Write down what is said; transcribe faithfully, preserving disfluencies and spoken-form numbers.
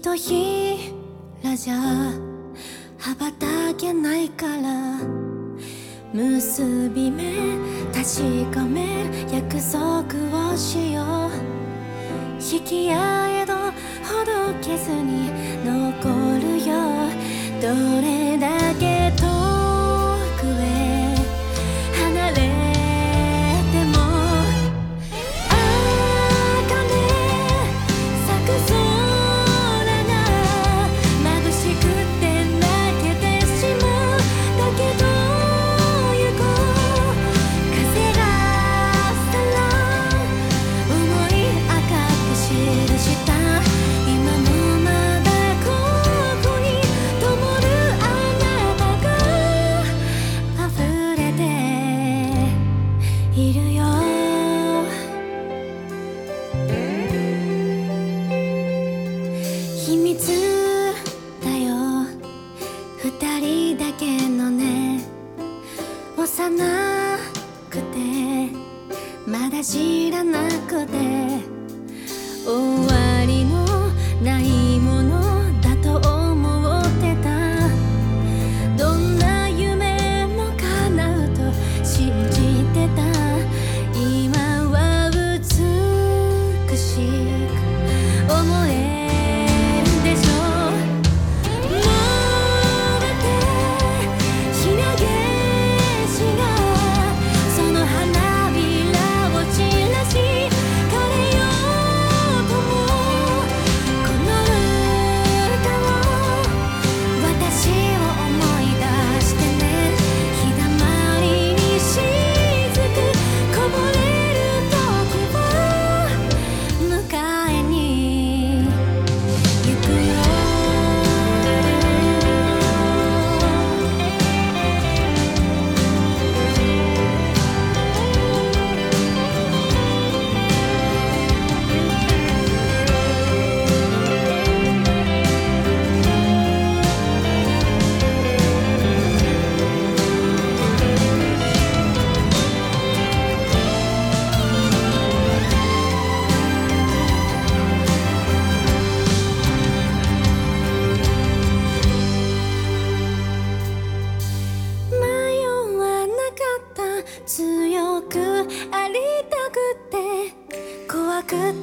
とひらじゃ羽ばたけないから結び目確かめる約束をしよう。引き合えどほどけずに残るよ。どれだけ遠くへ離れても茜咲く空が眩しくて泣けてしまう。だけど行こう。風がさら思い赤く記した今もまだここに灯るあなたが溢れているよ。秘密だよ二人だけのね。幼くてまだ知らなくて終わりのないものだと思ってた。どんな夢も叶うと信じてた。今は美しく思えるでしょう。燃えてひなげしがその花びらを散らし枯れようともこの歌を私を思い出してね。日だまりに雫こぼれる時は迎えに行くよ。迷わなかった。強くありたくて怖く